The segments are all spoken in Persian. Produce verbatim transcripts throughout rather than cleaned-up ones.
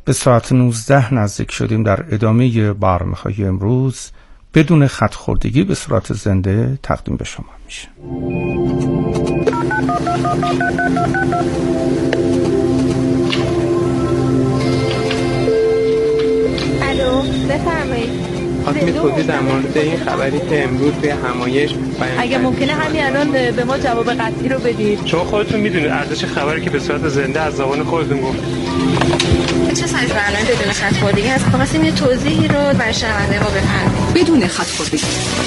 به ساعت نوزده نزدیک شدیم. در ادامه برنامه‌های امروز بدون خط خوردگی به صورت زنده تقدیم به شما میشه. الو، بفرمایید. خواستم توضیح در مورد این خبری که امروز توی همایش بیان اگه ممکنه همین الان به ما جواب قطعی رو بدید. شما خودتون میدونید ارزش خبری که به صورت زنده از زبان خودتون گفت. چه سایز برنامه بدون خط خوردگی هست؟ خواستیم یه توضیحی رو برای شنونده ما بفرمایید. بدون خط خوردگی.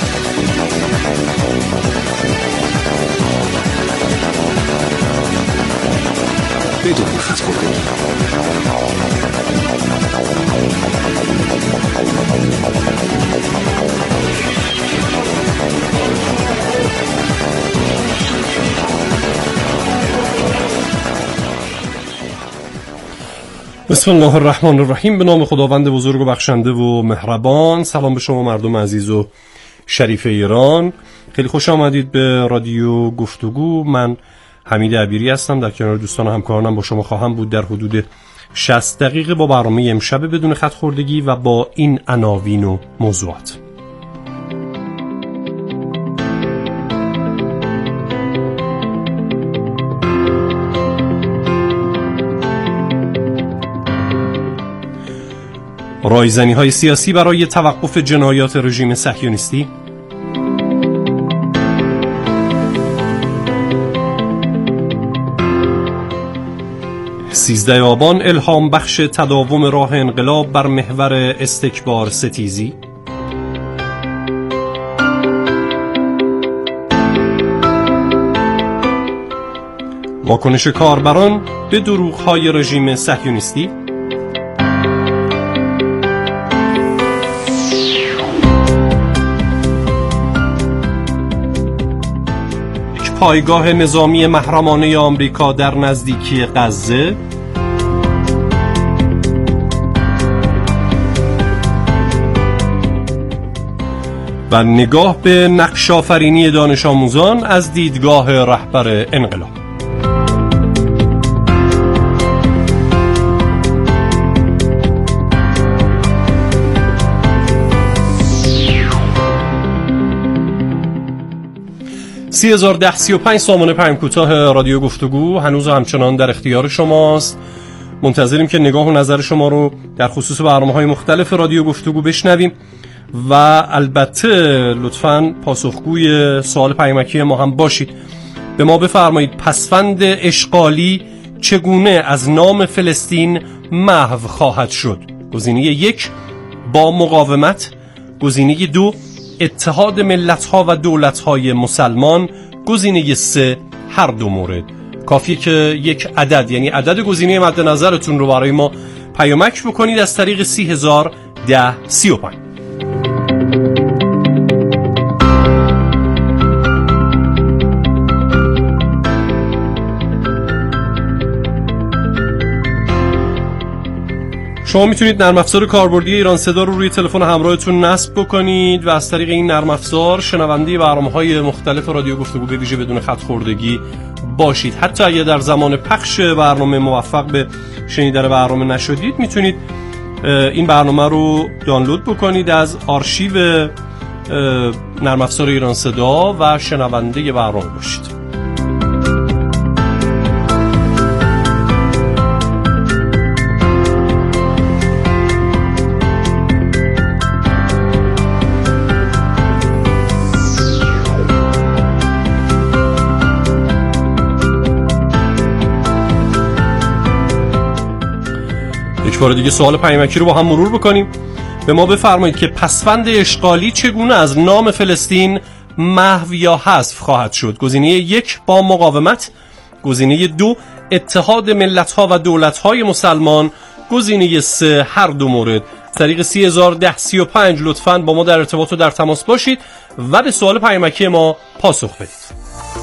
بدون خط خوردگی. بسم الله الرحمن الرحیم. به نام خداوند بزرگ و بخشنده و مهربان. سلام به شما مردم عزیز و شریف ایران. خیلی خوش آمدید به رادیو گفتگو. من حمید عبیری هستم. در کنار دوستان و همکارانم با شما خواهم بود در حدود شصت دقیقه با برنامه امشب بدون خط خوردگی و با این عناوین و موضوعات. رایزنی‌های سیاسی برای توقف جنایات رژیم صهیونیستی، سیزده آبان الهام بخش تداوم راه انقلاب بر محور استکبار ستیزی، واکنش کاربران به دروغ‌های رژیم صهیونیستی، پایگاه نظامی محرمانه آمریکا در نزدیکی غزه، و نگاه به نقش آفرینی دانش آموزان از دیدگاه رهبر انقلاب. سی هزار ده سی و پنج سامانه پیام کوتاه رادیو گفتگو هنوز همچنان در اختیار شماست. منتظریم که نگاه و نظر شما رو در خصوص برنامه‌های مختلف رادیو گفتگو بشنویم و البته لطفاً پاسخگوی سوال پیامکی ما هم باشید. به ما بفرمایید پسوند اشغالی چگونه از نام فلسطین محو خواهد شد؟ گزینه یک با مقاومت، گزینه دو اتحاد ملت‌ها و دولت‌های مسلمان، گزینه سه هر دو مورد. کافیه که یک عدد، یعنی عدد گزینه مد نظرتون رو برای ما پیامک بکنید از طریق سی هزار ده سی و پنج. شما میتونید نرم افزار کاربردی ایران صدا رو روی تلفن همراهتون نصب بکنید و از طریق این نرم افزار شنونده برنامه‌های مختلف رادیو گفتگو به ویژه بدون خط خوردگی باشید. حتی اگه در زمان پخش برنامه موفق به شنیدن برنامه نشدید، میتونید این برنامه رو دانلود بکنید از آرشیو نرم افزار ایران صدا و شنونده برنامه باشید. یک بار دیگه سوال پیامکی رو با هم مرور بکنیم. به ما بفرمایید که پسوند اشغالی چگونه از نام فلسطین محو یا حذف خواهد شد؟ گزینه یک با مقاومت، گزینه دو اتحاد ملت‌ها و دولت‌های مسلمان، گزینه سه هر دو مورد. طریق سی هزار ده سی و پنج لطفاً با ما در ارتباط و در تماس باشید و به سوال پیامکی ما پاسخ بدید.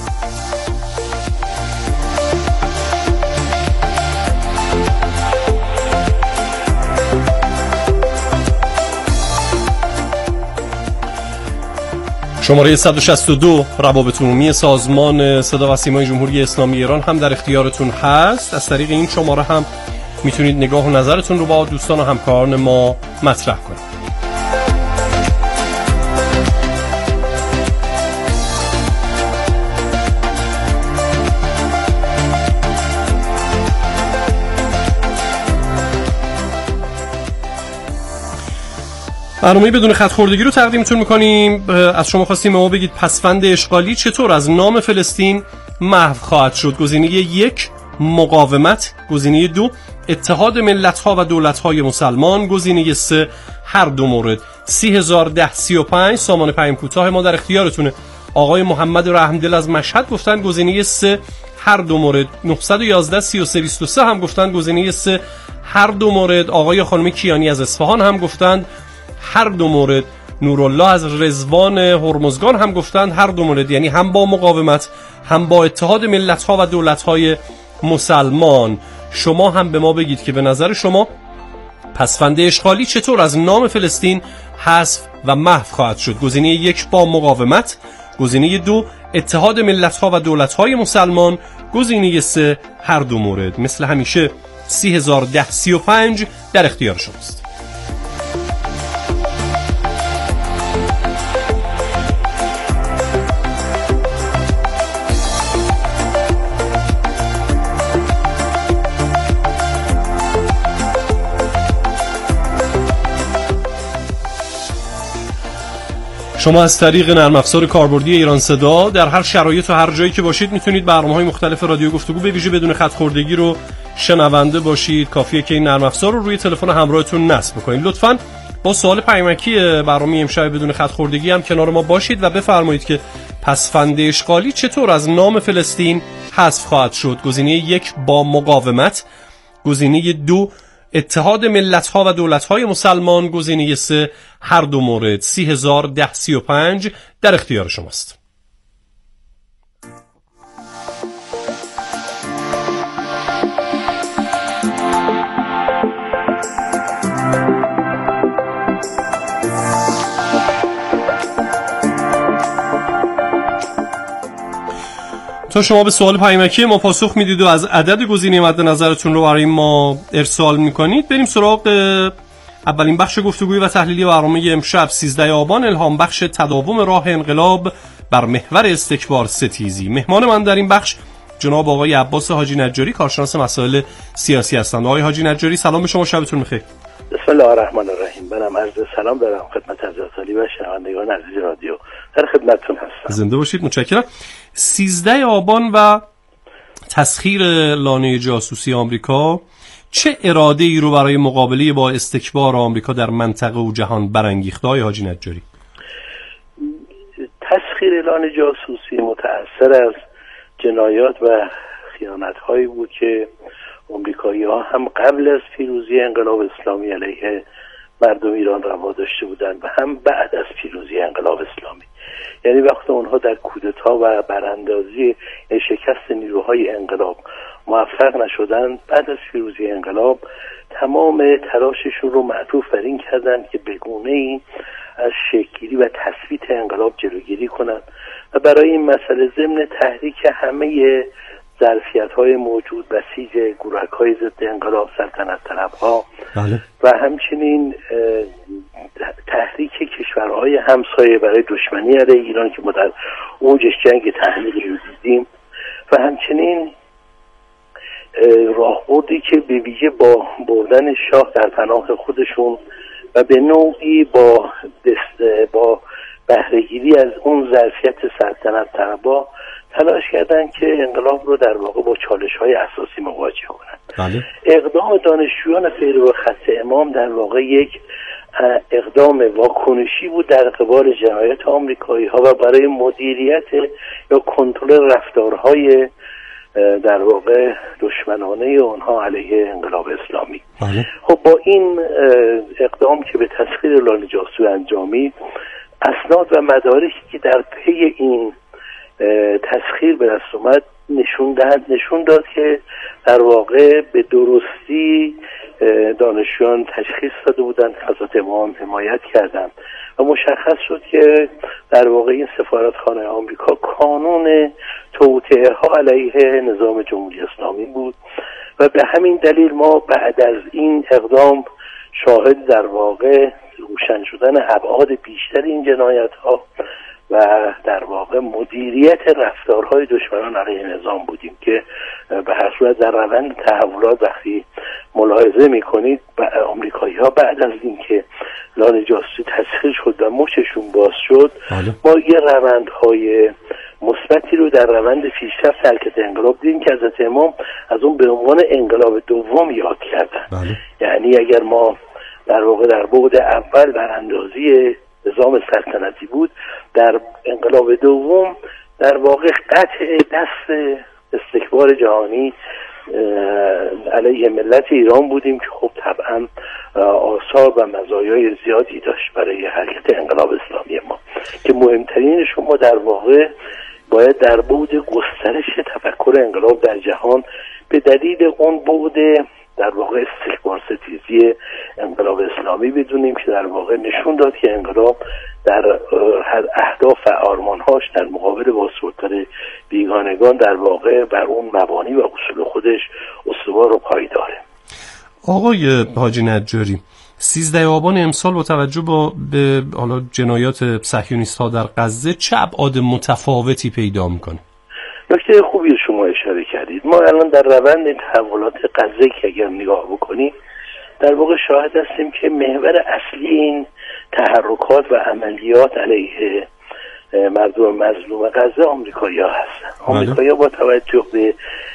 شماره صد و شصت و دو روابط عمومی سازمان صدا و سیمای جمهوری اسلامی ایران هم در اختیارتون هست. از طریق این شماره هم میتونید نگاه و نظرتون رو با دوستان و همکاران ما مطرح کنید. برنامه بدون خط خوردگی رو تقدیمتون میکنیم. از شما خواستیم ما بگید پسوند اشغالی چطور از نام فلسطین محو خواهد شد. گزینه یک مقاومت، گزینه دو اتحاد ملت‌ها و دولت‌های مسلمان، گزینه سه هر دو مورد. سی هزار ده سی و پنج سامان پیام کوتاه ما در اختیارتونه. آقای محمد رحمدل از مشهد گفتن گزینه سه هر دو مورد. نه یک یک سی و سه بیست و سه هم گفتن گزینه سه هر دو مورد. آقای خانم کیانی از اصفهان هم گفتند هر دو مورد. نورالله از رضوان هرمزگان هم گفتند هر دو مورد، یعنی هم با مقاومت هم با اتحاد ملت‌ها و دولت‌های مسلمان. شما هم به ما بگید که به نظر شما پسوند اشغالی چطور از نام فلسطین حذف و محو خواهد شد. گزینه یک با مقاومت، گزینه دو اتحاد ملت‌ها و دولت‌های مسلمان، گزینه سه هر دو مورد. مثل همیشه سی هزار ده سی و پنج در اختیار شماست. شما از طریق نرم افزار کاربردی ایران صدا در هر شرایط و هر جایی که باشید میتونید برنامه‌های مختلف رادیو گفتگو به ویژه بدون خط خوردگی رو شنونده باشید. کافیه که این نرم افزار رو روی تلفن همراهتون نصب بکنید. لطفاً با سوال پیامکی برنامه امشب بدون خط خوردگی هم کنار ما باشید و بفرمایید که پسوند اشغالی چطور از نام فلسطین حذف خواهد شد. گزینه یک با مقاومت، گزینه دو اتحاد ملت‌ها و دولت‌های مسلمان، گزینه سه هر دو مورد. سی هزار ده سی و پنج در اختیار شماست. تا شما به سوال پیامکی ما پاسخ میدید و از عدد گزینه مد نظرتون رو برای ما ارسال میکنید، بریم سراغ اولین بخش گفتگویی و تحلیلی برنامه امشب. سیزده آبان الهام بخش تداوم راه انقلاب بر محور استکبار ستیزی. مهمان من در این بخش جناب آقای عباس حاجی نجاری، کارشناس مسائل سیاسی هستند. آقای حاجی نجاری سلام به شما، شبتون بخیر. بسم الله الرحمن الرحیم. منم عرض سلام دارم خدمت حضرت عالی و شنوندگان عزیز رادیو، در خدمتتون هستم. زنده باشید، متشکرم. سیزده آبان و تسخیر لانه جاسوسی آمریکا چه اراده ای رو برای مقابله با استکبار آمریکا در منطقه و جهان برانگیخته های حاجی نجاری؟ تسخیر لانه جاسوسی متأثر از جنایات و خیانت هایی بود که آمریکایی ها هم قبل از پیروزی انقلاب اسلامی علیه مردم ایران روا داشته بودند و هم بعد از پیروزی انقلاب اسلامی. یعنی وقتی اونها در کودتا و براندازی شکست نیروهای انقلاب موفق نشدند، بعد از پیروزی انقلاب تمام تلاششون رو معطوف بر این کردند که به گونه‌ای از شکل‌گیری و تثبیت انقلاب جلوگیری کنند و برای این مسئله ضمن تحریک همه ظرفیت‌های موجود، بسیج گروه‌های ضد انقلاب، سلطنت طلب‌ها بله. و همچنین تحریک کشورهای همسایه برای دشمنی علیه ایران که ما در اوجش جنگ تحمیلی رو دیدیم و همچنین راهبردی که به ویژه با بردن شاه در پناه خودشون و به نوعی با دست با بهره‌گیری از اون ظرفیت سلطنت طلب‌ها تلاش کردن که انقلاب رو در واقع با چالش‌های اساسی مواجه کنند. بله. اقدام دانشجویان پیرو خط امام در واقع یک اقدام واکنشی بود در قبال جنایات آمریکایی‌ها و برای مدیریت یا کنترل رفتارهای در واقع دشمنانه اونها علیه انقلاب اسلامی. بله. خب با این اقدام که به تسخیر لانه جاسوسی انجامید، اسناد و مدارکی که در پی این تسخیر به دست اومد نشون داد نشون داد که در واقع به درستی دانشجویان تشخیص داده بودند، حضرت امام حمایت کردند و مشخص شد که در واقع این سفارتخانه آمریکا کانون توطئه ها علیه نظام جمهوری اسلامی بود و به همین دلیل ما بعد از این اقدام شاهد در واقع روشن شدن ابعاد بیشتر این جنایت ها و در واقع مدیریت رفتارهای دشمنان علیه نظام بودیم که به هر صورت در روند تحولات وقتی ملاحظه میکنید آمریکایی ها بعد از اینکه لانه جاسوسی تسخیر شد و مچشون باز شد بله. ما یه روندهای مثبتی رو در روند پیشرفت حرکت انقلاب دیدیم که حضرت امام از اون به عنوان انقلاب دوم یاد کردن. بله. یعنی اگر ما در واقع در بعد اول بر اندازی نظام سلطنتی بود، در انقلاب دوم در واقع قطع دست استکبار جهانی علیه ملت ایران بودیم که خب طبعا آثار و مزایای زیادی داشت برای حرکت انقلاب اسلامی ما که مهمترینش ما در واقع باید در بعد گسترش تفکر انقلاب در جهان به دلیل اون بعد در واقع استکبار ستیزی انقلاب اسلامی بدونیم که در واقع نشون داد که انقلاب در اهداف و آرمانهاش در مقابل با سلطه بیگانگان در واقع بر اون مبانی و اصول خودش استوار و پایداره. آقای حاجی نجاری، سیزده آبان امسال با توجه با به حالا جنایات صهیونیست‌ها در غزه چه ابعاد متفاوتی پیدا میکنه؟ نکته خوبی شما اشاره کردید. ما الان در روند تحولات غزه که اگر نگاه بکنیم در واقع شاهد هستیم که محور اصلی این تحرکات و عملیات علیه مردم مظلوم غزه آمریکایی‌ها هستن. آمریکایی‌ها با توجه به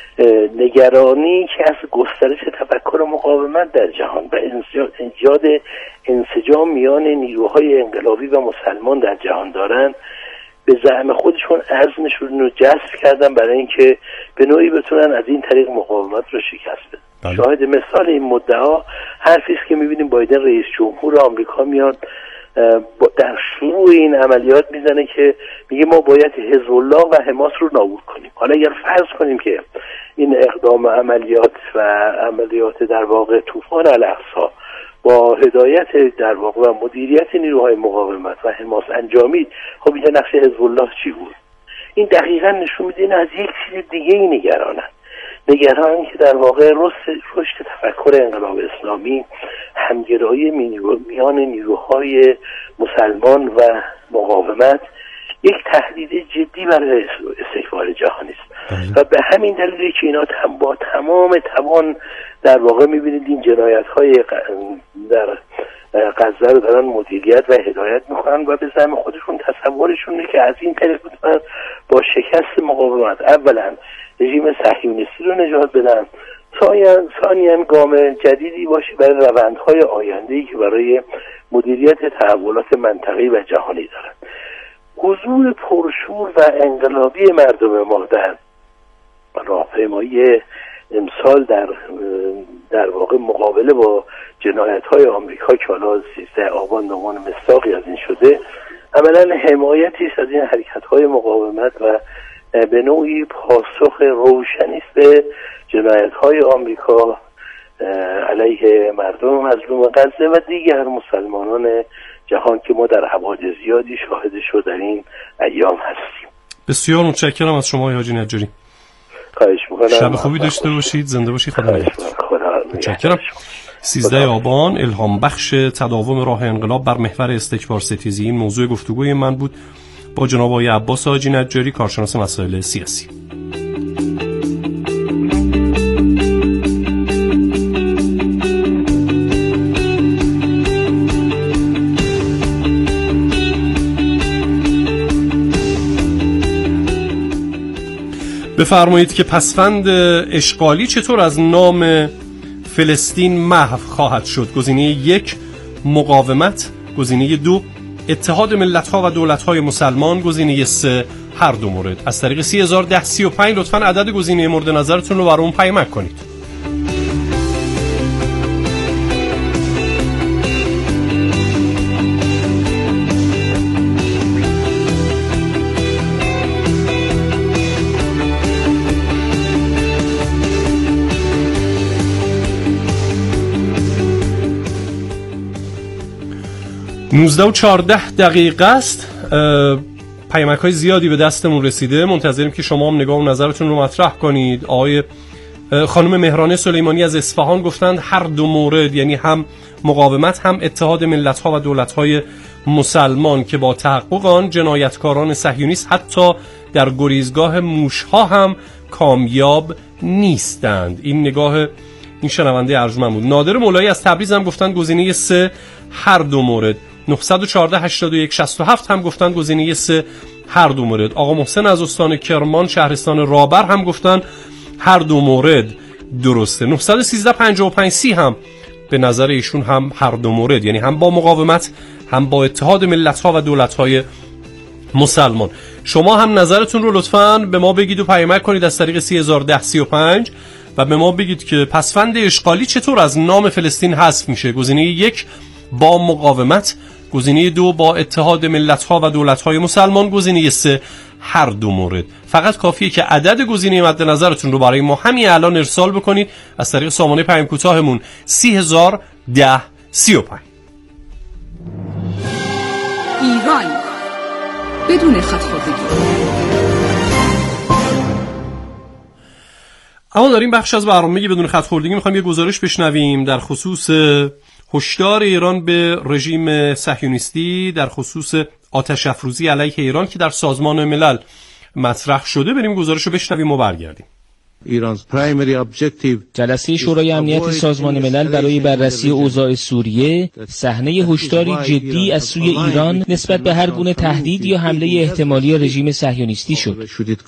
نگرانی که از گسترش تفکر مقاومت در جهان و ایجاد انسجام میان نیروهای انقلابی و مسلمان در جهان دارن، به زعم خودشون عزمشون رو جذب کردن برای اینکه به نوعی بتونن از این طریق مقاومت رو شکست بدن. شاهد مثال این مدعا حرفی است که می‌بینیم بایدن رئیس جمهور آمریکا میاد در شروع این عملیات میزنه که میگه ما باید حزب الله و حماس رو نابود کنیم. حالا اگر فرض کنیم که این اقدام عملیات و عملیات در واقع طوفان الاقصی با هدایت در واقع و مدیریت نیروهای مقاومت و حماس انجامید، خب اینجا نقش حزب الله چی بود؟ این دقیقاً نشون میده این از یک چیز دیگه ای نگرانن. نگران که در واقع رشد تفکر انقلاب اسلامی، همگرایی میان نیروهای مسلمان و مقاومت یک تهدید جدی برای استکبار جهانی است و به همین دلیل که اینا با تمام توان در واقع میبینید این جنایت‌های در غزه رو دارن مدیریت و هدایت میکنن و به زعم خودشون تصورشون اینه که از این طریق بتونن با شکست مقاومت اولا رژیم صهیونیستی رو نجات بدن، ثانیاً گام جدیدی باشه برای روندهای آینده‌ای که برای مدیریت تحولات منطقه‌ای و جهانی دارن. حضور پرشور و انقلابی مردم ما در راهپیمایی امسال در در واقع مقابله با جنایت‌های آمریکا که حالا سیزده آبان به عنوان مصداقی از این شده، عملاً حمایتی است از این حرکت‌های مقاومت و به نوعی پاسخ روشنی است به جنایت‌های آمریکا علیه مردم مظلوم غزه و دیگر مسلمانان جهان که ما در ابعاد زیادی شاهدش رو در این ایام هستیم. بسیار متشکرم از شما حاجی نجاری. خواهش می‌کنم. شب خوبی داشته باشید. زنده باشید. خدا نگهدار. متشکرم. سیزده آبان الهام بخش تداوم راه انقلاب بر محور استکبار ستیزی، این موضوع گفتگوی من بود با جناب آقای عباس حاجی نجاری، کارشناس مسائل سیاسی. بفرمایید که پسفند اشغالی چطور از نام فلسطین محو خواهد شد؟ گزینه یک مقاومت، گزینه دو اتحاد ملت‌ها و دولت‌های مسلمان، گزینه سه هر دو مورد. از طریق سی هزار ده سی و پنج لطفاً عدد گزینه مورد نظرتون رو برام پیمک کنید. نوزده و چهارده دقیقه است. پیامک های زیادی به دستمون رسیده. منتظریم که شما هم نگاه و نظرتون رو مطرح کنید. آقای خانم مهرانه سلیمانی از اصفهان گفتند هر دو مورد، یعنی هم مقاومت هم اتحاد ملت‌ها و دولت‌های مسلمان که با تحقق آن جنایتکاران صهیونیست حتی در گریزگاه موش‌ها هم کامیاب نیستند. این نگاه این شنونده ارجمند بود. نادر مولایی از تبریز هم گفتند گزینه سه هر دو مورد. نه یک چهار هشتاد و یک شصت و هفت هم گفتند گزینه سه هر دو مورد. آقا محسن از استان کرمان شهرستان رابر هم گفتند هر دو مورد درسته. نه یک سه پنج پنج سی هم به نظر ایشون هم هر دو مورد، یعنی هم با مقاومت هم با اتحاد ملت‌ها و دولت‌های مسلمان. شما هم نظرتون رو لطفاً به ما بگید و پیامک کنید از طریق سه هزار و ده سی و پنج و به ما بگید که پسفند اشغالی چطور از نام فلسطین حذف میشه. گزینه یک با مقاومت، گزینه دو با اتحاد ملت‌ها و دولت‌های مسلمان، گزینه سه هر دو مورد. فقط کافیه که عدد گزینه مد نظرتون رو برای ما همین الان ارسال بکنید از طریق سامانه پیام کوتاهمون سه هزار و ده سی و پنج. ایران بدون خودخواهی. اما در این بخش از برنامه بدون خودخوردگی میخوایم یه گزارش بشنویم در خصوص هشدار ایران به رژیم صهیونیستی در خصوص آتش افروزی علیه ایران که در سازمان ملل مطرح شده. بریم گزارش رو بشنویم و برگردیم. جلسه شورای امنیت سازمان ملل برای بررسی اوضاع سوریه صحنه هشداری جدی از سوی ایران نسبت به هر گونه تهدید یا حمله احتمالی رژیم صهیونیستی شد.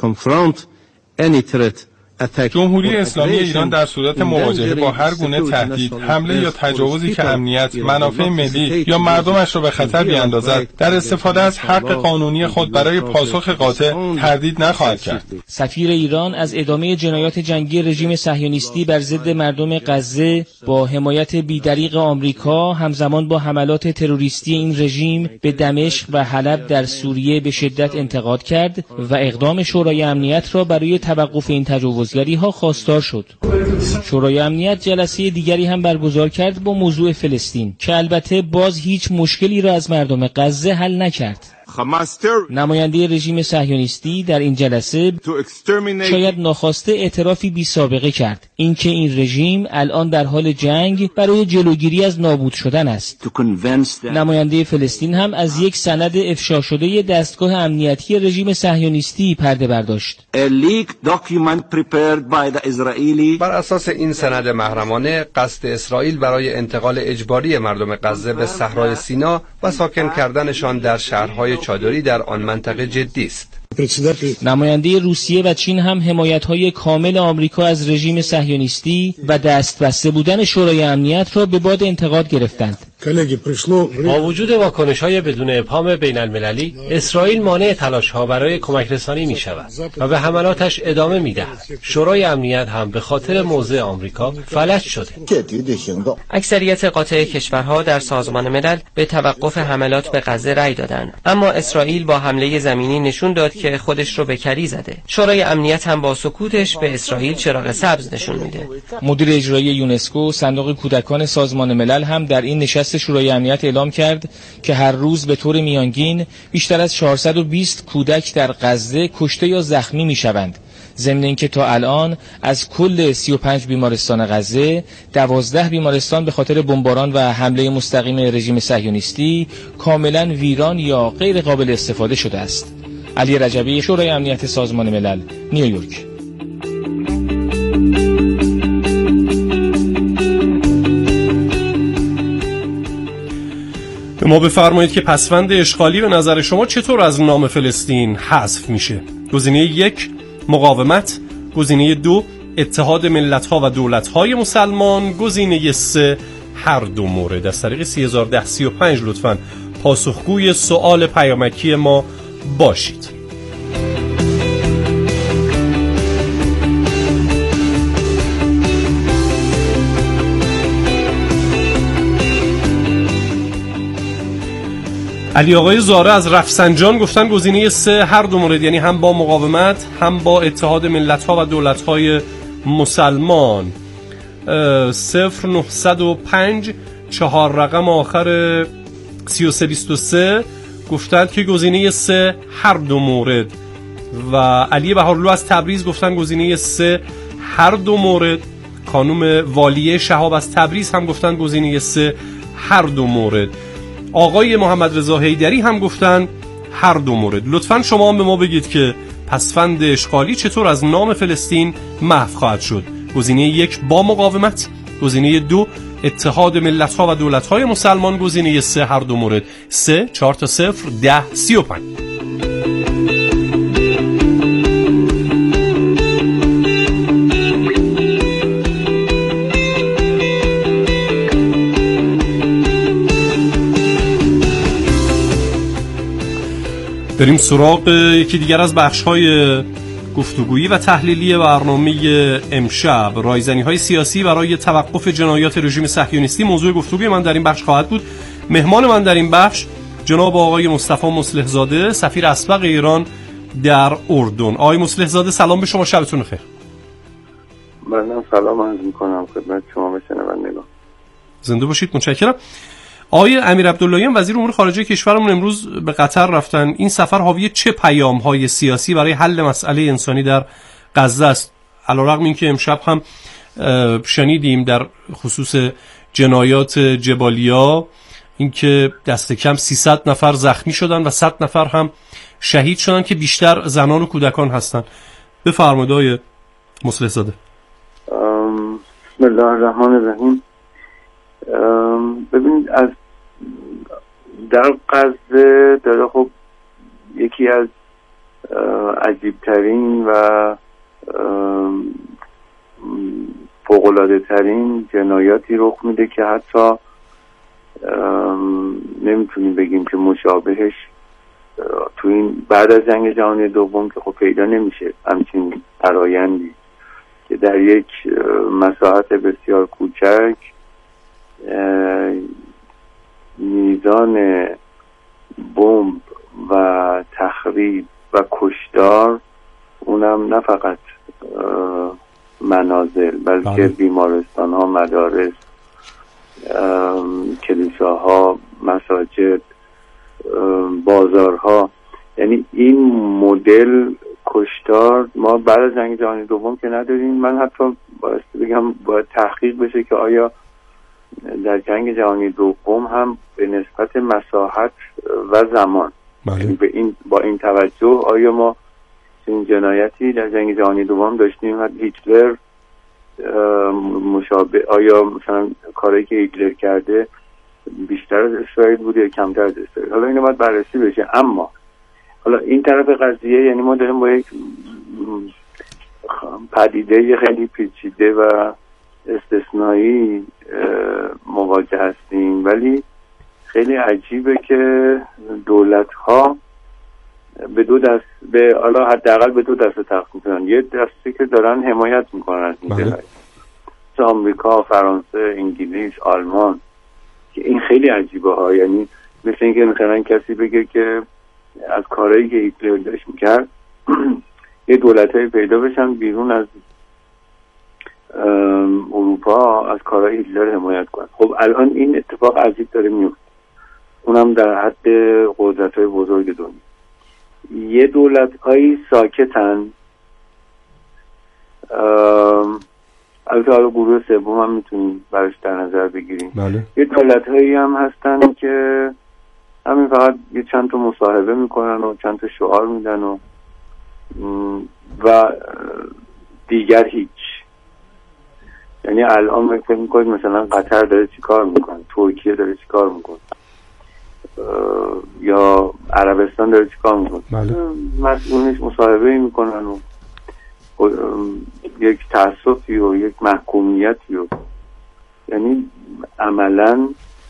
جمهوری اسلامی ایران در صورت مواجهه با هر گونه تهدید، حمله یا تجاوزی که امنیت، منافع ملی یا مردمش را به خطر بیاندازد، در استفاده از حق قانونی خود برای پاسخ قاطع تردید نخواهد کرد. سفیر ایران از ادامه جنایات جنگی رژیم صهیونیستی بر ضد مردم غزه با حمایت بی‌دریغ آمریکا همزمان با حملات تروریستی این رژیم به دمشق و حلب در سوریه به شدت انتقاد کرد و اقدام شورای امنیت را برای توقف این تجاوز ها خواستار شد. شورای امنیت جلسه دیگری هم برگزار کرد با موضوع فلسطین که البته باز هیچ مشکلی را از مردم غزه حل نکرد. نماینده رژیم صهیونیستی در این جلسه شاید ناخواسته اعترافی بی سابقه کرد، اینکه این رژیم الان در حال جنگ برای جلوگیری از نابود شدن است. نماینده فلسطین هم از یک سند افشا شده دستگاه امنیتی رژیم صهیونیستی پرده برداشت. بر اساس این سند محرمانه قصد اسرائیل برای انتقال اجباری مردم غزه به صحرای سینا و ساکن کردنشان در شهرهای چادری در آن منطقه جدی است. نماینده روسیه و چین هم حمایت‌های کامل آمریکا از رژیم صهیونیستی و دستبسته بودن شورای امنیت را به باد انتقاد گرفتند. با وجود واکنش‌های بدون ابهام بین‌المللی، اسرائیل مانع تلاش‌ها برای کمک رسانی می‌شود و به حملاتش ادامه می‌دهد. شورای امنیت هم به خاطر موضع آمریکا فلج شده. اکثریت قاطع کشورها در سازمان ملل به توقف حملات به غزه رأی دادند، اما اسرائیل با حمله زمینی نشون داد که خودش رو به کری زده. شورای امنیت هم با سکوتش به اسرائیل چراغ سبز نشون میده. مدیر اجرایی یونسکو صندوق کودکان سازمان ملل هم در این نشست شورای امنیت اعلام کرد که هر روز به طور میانگین بیشتر از چهارصد و بیست کودک در غزه کشته یا زخمی میشوند. ضمن اینکه تا الان از کل سی و پنج بیمارستان غزه دوازده بیمارستان به خاطر بمباران و حمله مستقیم رژیم صهیونیستی کاملا ویران یا غیر قابل استفاده شده است. علی رجبی، شورای امنیت سازمان ملل، نیویورک. به ما بفرمایید که پسوند اشغالی به نظر شما چطور از نام فلسطین حذف میشه؟ گزینه یک مقاومت، گزینه دو اتحاد ملت‌ها و دولت‌های مسلمان، گزینه سه هر دو مورد. از طریق سه هزار و ده سی و پنج لطفاً پاسخگوی سوال پیامکی ما باشید. علی آقای زاره از رفسنجان گفتن گزینه سه هر دو مورد، یعنی هم با مقاومت هم با اتحاد ملت‌ها و دولت‌های مسلمان. صفر نهصد و پنج چهار رقم آخر سی و سه بیست و سه گفتند که گزینه سه هر دو مورد و علی بهارلو از تبریز گفتن گزینه سه هر دو مورد. خانم والیه شهاب از تبریز هم گفتن گزینه سه هر دو مورد. آقای محمد رضا حیدری هم گفتن هر دو مورد. لطفاً شما هم به ما بگید که پسفند اشغالی چطور از نام فلسطین محو خواهد شد. گزینه یک با مقاومت، گزینه دو اتحاد ملت‌ها و دولت‌های مسلمان، گزینه سه هر دو مورد. سه چهار تا صفر ده سی و پنج. بریم سراغ یکی دیگر از بخش‌های گفتگویی و تحلیلی برنامه امشب. رایزنی‌های سیاسی برای توقف جنایات رژیم صهیونیستی موضوع گفتگوی من در این بخش خواهد بود. مهمان من در این بخش جناب آقای مصطفی مصلح زاده، سفیر اسبق ایران در اردن. آقای مصلح زاده سلام به شما، شبتون بخیر. من سلام عرض می‌کنم خدمت شما و شنوندگان. زنده باشید، متشکرم. آقای امیر عبداللهیان وزیر امور خارجه کشورمون امروز به قطر رفتن. این سفر حاوی چه پیام‌های سیاسی برای حل مسئله انسانی در غزه است؟ علیرغم اینکه امشب هم شنیدیم در خصوص جنایات جبالیا اینکه دست کم سیصد نفر زخمی شدن و صد نفر هم شهید شدن که بیشتر زنان و کودکان هستند. بفرمایید آقای مصلح زاده. بسم الله الرحمن الرحیم. ببینید از در غزه داره خب یکی از عجیبترین و فوق‌العاده ترین جنایاتی رخ میده که حتی نمیتونیم بگیم که مشابهش تو این بعد از جنگ جهانی دوم که خب پیدا نمیشه همچین فرآیندی که در یک مساحت بسیار کوچک میزان بمب و تخریب و کشتار، اونم نه فقط منازل بلکه بیمارستان ها، مدارس، کلیساها، مساجد، بازارها، یعنی این مدل کشتار ما بعد از جنگ جهانی دوم که نداریم. من حتی باید بگم باید تحقیق بشه که آیا در جنگ جهانی دوم هم به نسبت مساحت و زمان یعنی به این با این توجه آیا ما این جنایتی در جنگ جهانی دوم داشتیم و هیتلر مشابه، آیا مثلا کاری که هیتلر کرده بیشتر از اسرائیل بوده یا کمتر از اسرائیل؟ حالا اینو باید بررسی بشه. اما حالا این طرف قضیه یعنی ما داریم با یک پدیده خیلی پیچیده و استثنایی مواجه هستیم، ولی خیلی عجیبه که دولت ها به دو دست به حالا حداقل به دو دسته تقسیم کنن. یه دسته که دارن حمایت میکنن از این جنایت، مثل آمریکا، فرانسه، انگلیس، آلمان، که این خیلی عجیبه ها. یعنی مثل اینکه مثلا کسی بگه که از کارهایی که هیتلر داشت میکرد یه دولت‌های پیدا بشن بیرون از اروپا از کارهای هیتلر حمایت کنن. خب الان این اتفاق عجیب داره میفته، اونم در حد قدرت‌های بزرگ دنیا. یه دولت‌هایی ساکتن، البته حالا گروه سوم هم میتونیم براش در نظر بگیریم. بله. یه دولت‌هایی هم هستن که همین فقط یه چند تا مصاحبه میکنن و چند تا شعار میدن و و دیگر هیچ. یعنی الان فکر میکنید مثلا قطر داره چی کار میکنه، ترکیه داره چی کار میکنه، یا عربستان داره چی کار میکنه. بله. مسئولینش مصاحبه میکنن و یک تأسفی و یک محکومیتی و یعنی عملا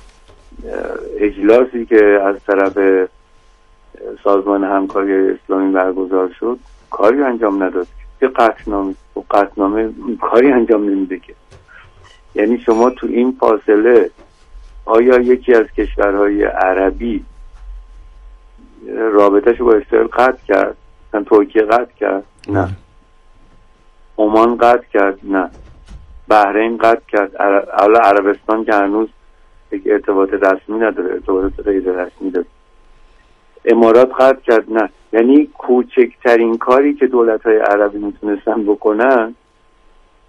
اجلاسی که از طرف سازمان همکاری اسلامی برگزار شد کاری انجام نداد، یه قطعنامه و قطعنامه کاری انجام نمیده که. یعنی شما تو این فاصله آیا یکی از کشورهای عربی رابطه‌شو با اسرائیل قطع کرد؟ مثلا ترکیه قطع کرد؟ نه. عمان قطع کرد؟ نه. بحرین قطع کرد؟ حالا عربستان که هنوز یک ارتباط رسمی نداره، ارتباط غیر رسمی داره. امارات قطع کرد؟ نه. یعنی کوچکترین کاری که دولت‌های عربی میتونستن بکنن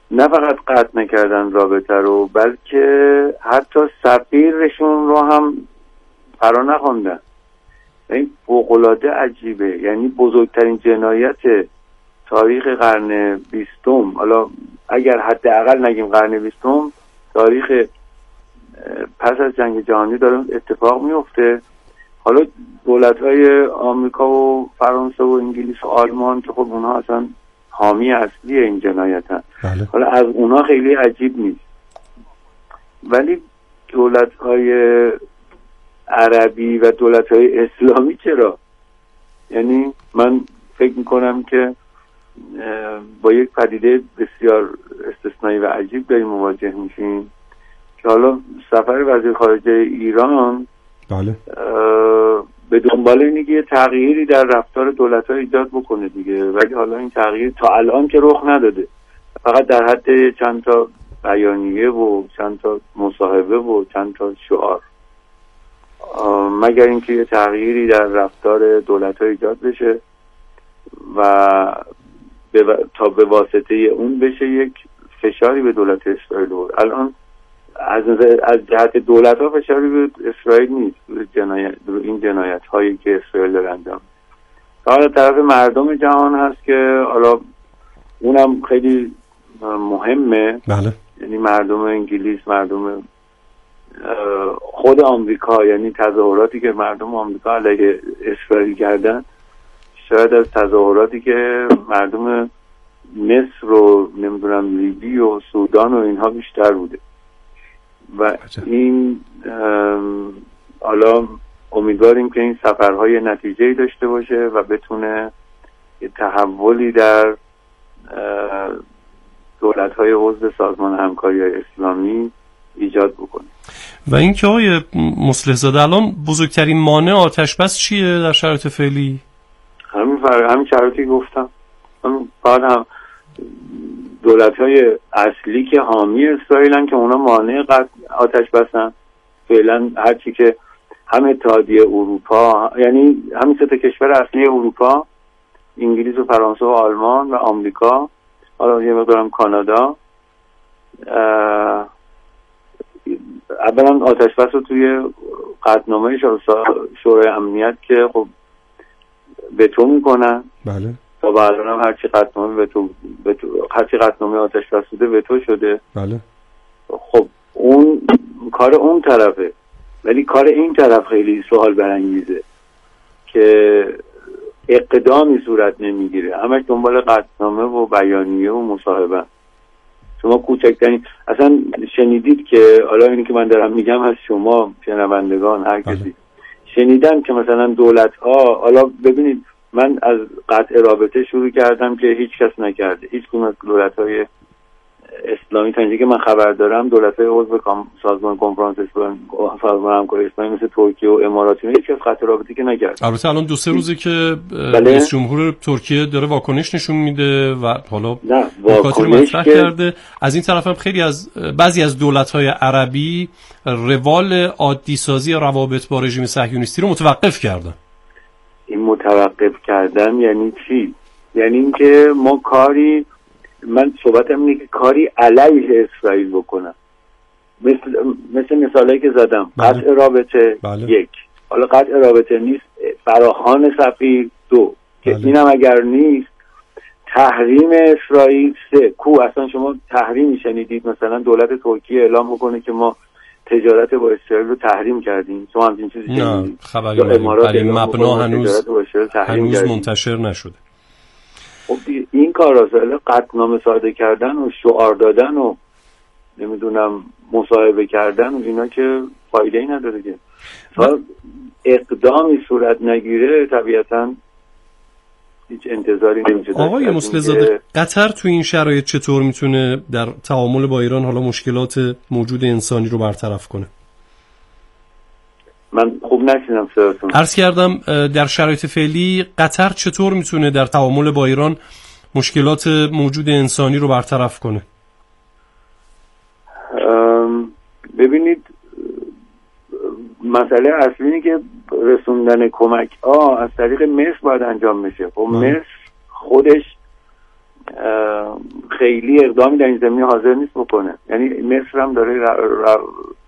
نه فقط قطع نکردن رابطه رو، بلکه حتی سفیرشون رو هم فرا نخوندن. این فوق‌العاده عجیبه، یعنی بزرگترین جنایت تاریخ قرن بیستم، حالا اگر حداقل نگیم قرن بیستم، تاریخ پس از جنگ جهانی داره اتفاق میفته. حالا دولت‌های آمریکا و فرانسه و انگلیس و آلمان که خب اونها اصلا حامی اصلی این جنایتن، بله. حالا از اونها خیلی عجیب نیست، ولی دولت‌های عربی و دولت‌های اسلامی چرا؟ یعنی من فکر میکنم که با یک پدیده بسیار استثنایی و عجیب داریم مواجه میشیم که حالا سفر وزیر خارجه ایران بله به دنبال اینه که یه تغییری در رفتار دولت‌ها ایجاد بکنه دیگه، ولی حالا این تغییر تا الان که رخ نداده، فقط در حد چند تا بیانیه و چند تا مصاحبه و چند تا شعار، مگر اینکه یه تغییری در رفتار دولت‌ها ایجاد بشه و به تا به واسطه اون بشه یک فشاری به دولت اسرائیل بود. الان از از جهت دولت‌ها فشاری به اسرائیل نیست، جنایت این جنایت هایی که اسرائیل داره انجام. حالا طرف مردم جهان هست که حالا اونم خیلی مهمه. بله. یعنی مردم انگلیس، مردم خود آمریکا، یعنی تظاهراتی که مردم آمریکا علیه اسرائیل کردن شاید از تظاهراتی که مردم مصر و نمیدونم لیبی و سودان و اینها بیشتر بوده و این حالا امیدواریم که این سفرهای نتیجه‌ای داشته باشه و بتونه یه تحولی در دولت‌های عضو سازمان همکاری اسلامی ایجاد بکنه. و اینکه آقای مصلح زاده الان بزرگترین مانع آتش بس چیه در شرایط فعلی؟ همین فرق همین شرایطی گفتم. همین بعد هم دولت‌های اصلی که حامی اسرائیلن که اونا مانع قطع آتش بسن فعلا، هرچی که هم اتحادیه اروپا، یعنی همین سه تا کشور اصلی اروپا، انگلیس و فرانسه و آلمان و آمریکا، حالا یه مقدارم کانادا، اولا آتش بس رو توی قطعنامه شورای امنیت که خب وتو میکنن. بله. تا الان هم هرچی قطعنامه وتو هرچی قطعنامه آتش بس بوده وتو شده. بله. خب اون کار اون طرفه، ولی کار این طرف خیلی سوال برانگیزه که اقدامی صورت نمیگیره، همش دنبال قطعنامه و بیانیه و مصاحبه. شما کوچکترین اصلا شنیدید که حالا اینی که من دارم میگم از شما شنوندگان هر کسی بله. شنیدن که مثلا دولت ها، حالا ببینید من از قطع رابطه شروع کردم که هیچ کس نکرده، هیچ کدوم از دولت های اسلامی تا اینجا که من خبر دارم، دولت های عضو سازمان کنفرانس اسلامی، سازمان همکاری اسلامی مثل ترکیه و امارات، هیچ کس قطع رابطه که نکرد. البته الان دو سه روزه که رئیس جمهور ترکیه داره واکنش نشون میده و حالا نکاتی رو مطرح که... کرده. از این طرف هم خیلی از بعضی از دولت های عربی روال عادی سازی روابط با رژیم صهیونیستی رو متوقف کردن. این متوقف کردن یعنی چی؟ یعنی اینکه ما کاری، من صحبتم اینه که کاری علیه اسرائیل بکنم، مثل مثل مثالایی که زدم. بله. قطع رابطه بله. یک، حالا قطع رابطه نیست، فراخوان سفیر دو، که بله. اینم اگر نیست تحریم اسرائیل سه. کو اصلا شما تحریمی شنیدید مثلا دولت ترکیه اعلام بکنه که ما تجارت با اسرائیل رو تحریم کردیم؟ شما همچین چیزی شنیدید؟ خبری برای مبنا هنوز هنوز منتشر نشده. خب این کار راسله قطعنامه صادر کردن و شعار دادن و نمیدونم مصاحبه کردن و اینا که فایده ای نداره که تا اقدامی صورت نگیره طبیعتا هیچ انتظاری نمیشه. آقای مصلح زاده، قطر تو این شرایط چطور میتونه در تعامل با ایران حالا مشکلات موجود انسانی رو برطرف کنه؟ من خوب نشیدم صداتون. عرض کردم در شرایط فعلی قطر چطور میتونه در تعامل با ایران مشکلات موجود انسانی رو برطرف کنه؟ ببینید مسئله اصلی اینه که رسوندن کمک ها از طریق مصر باید انجام بشه. خب مصر خودش خیلی اقدامی در این زمینه حاضر نیست بکنه. یعنی مصر هم داره